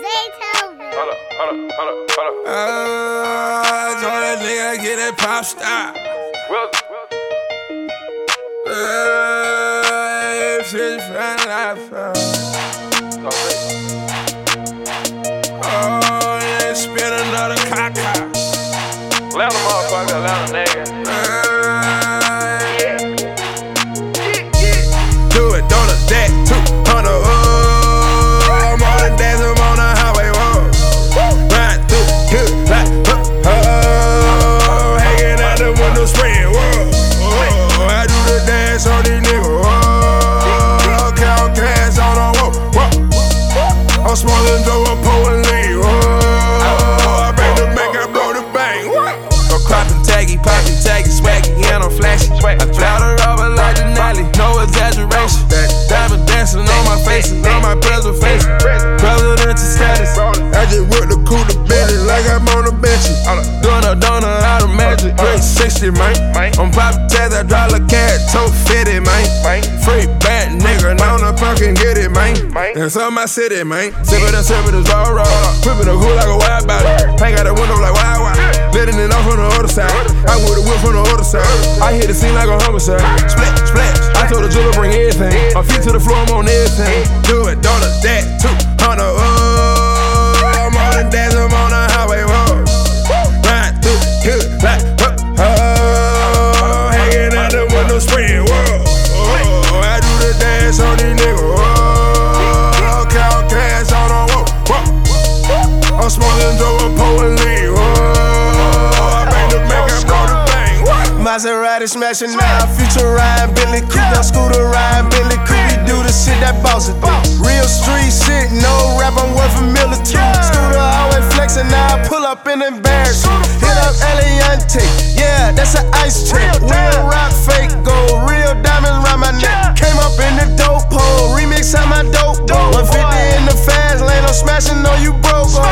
Told that nigga get that pop star. Fish fan life. Oh, yeah, spin another caca. Atlanta motherfucker, Atlanta nigga. Do it, don't look that 200. Oh, I'm on the dance, I'm on the highway. Whoa, ride through here like hanging out the window spraying. Whoa, I do the dance on these niggas. Whoa, count cash on the whoa. I'm smoking dope, I'm pulling lean. Whoa, I bring the back, I blow the bang. Go cropping taggy, popping taggy, swaggy, and I'm flashy. I cloud her rubber like Denali, no exaggeration. Diamond dancing on my faces, on my preservation. Presidential status. I just whipped the cooler belly like I'm on the bench. Doing a donut out of magic. Great 60, man. I'm popping tags, I drive a cat, toe fitted, man. Free bad nigga, now I'm fucking get it, man. That's on my city, man. Sip it, it's raw, raw. Whipping the hood like a wide body. Hang out the window like wild. Letting it off on the other side. I with a whip from the other side. I hit the scene like a homicide. Splash, splash. I told the jeweler bring everything. My feet to the floor, I'm on everything. Do it, don't look that 200. Oh, I'm on the dance, I'm on the highway. Whoa, ride through here like hanging out the window spraying. Whoa, I do the dance on these niggas. Whoa, count cash on the whoa. I'm smoking dope, I'm pulling lean. Whoa, I bring the back, I blow the bang. Maserati smashing now, future ride, Billy Coupe, that scooter ride, Billy Coupe. We do the shit that boss it. Real street shit, no rap, I'm worth a $1 or $2. Scooter always flexing, now I pull up in embarrassment. Hit up Eliante, yeah, that's an ice trick. Real rock, fake gold, real diamonds round my neck. Came up in the dope hole, remix on my dope. 150 in the fast lane, I'm smashing, no you broke.